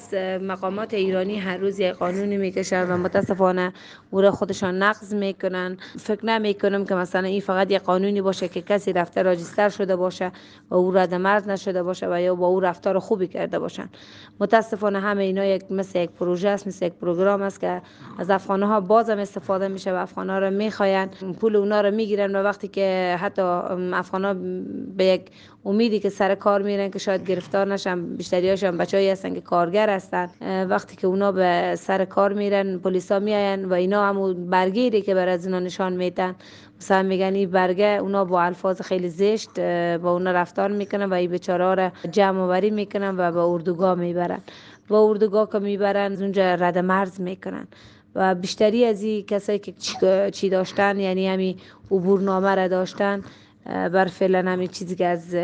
مقامات ایرانی هر روز یک قانونی میکشن و متاسفانه او را خودشان نقض میکنن. فکر نمیکنم که مثلا این فقط یک قانونی باشه که کسی رفته راجستر شده باشه و او رد مرز نشده باشه و یا با او رفتار خوبی کرده باشن. متاسفانه همه اینا مثل یک پروژه است، مثل یک پروگرام است که از افغانها بازم استفاده میشه و افغانها را میخواین، پول اونا را میگیرن و وقتی که حتی افغانها به یک امیدی که سر کار میرن که شاید گرفتار نشن، بیشتریاشون بچه‌ای هستن که کارگر هستن، وقتی که اونا به سر کار میرن پلیسا میاین و اینا همون برگیری که بر از اینا نشان میدن، مثلا میگن این برگه، اونا با الفاظ خیلی زشت با اونا رفتار میکنن و این بیچاره را جمع آوری میکنن و به اردوگاه میبرن. و اردوگاه که میبرن اونجا رد مرز میکنن و بیشتری از این کسایی که چی داشتن، یعنی همین عبورنامه را داشتن، بر فعلا همین چیزی که از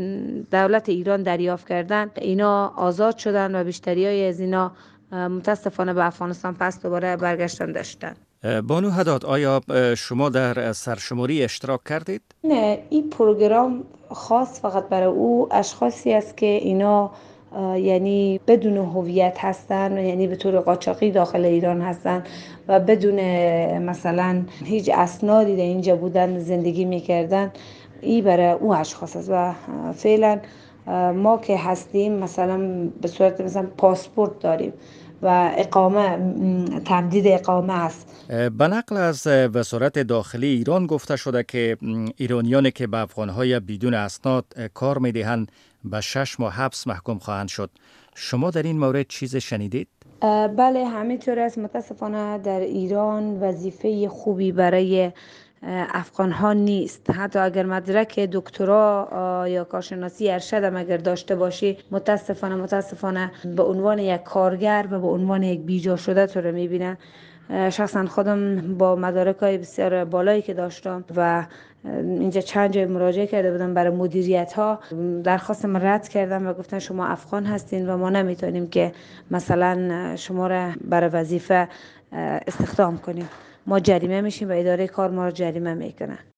دولت ایران دریافت کردن، اینا آزاد شدن و بیشتری های از اینا متاسفانه به افغانستان پس دوباره برگشتن داشتن. بانو حداد، آیا شما در سرشماری اشتراک کردید؟ نه، این پروگرام خاص فقط برای او اشخاصی است که اینا یعنی بدون هویت هستن، یعنی به طور قاچاقی داخل ایران هستن و بدون مثلا هیچ اسنادی در اینجا بودن زندگی میکردن. این برای او اشخاص است و فعلا ما که هستیم مثلا به صورت مثلا پاسپورت داریم و اقامه، تمدید اقامه است. به نقل از وزارت داخلی ایران گفته شده که ایرانیانی که به افغانهای بدون اسناد کار میدهند به 6 ماه حبس محکوم خواهند شد. شما در این مورد چیز شنیدید؟ بله، همینطور است. متاسفانه در ایران وظیفه خوبی برای افغان ها نیست. حتی اگر مدرک دکترا یا کارشناسی ارشد هم اگر داشته باشی، متاسفانه به عنوان یک کارگر و به عنوان یک بیجا شده تو رو میبینن. شخصا خودم با مدارک‌های بسیار بالایی که داشتم و اینجا چند جای مراجعه کرده بودم برای مدیریت ها، درخواستم رد کردم و گفتن شما افغان هستین و ما نمیتونیم که مثلا شما را برای وظیفه استخدام کنیم، ما جریمه میشیم و اداره کار ما را جریمه میکنه.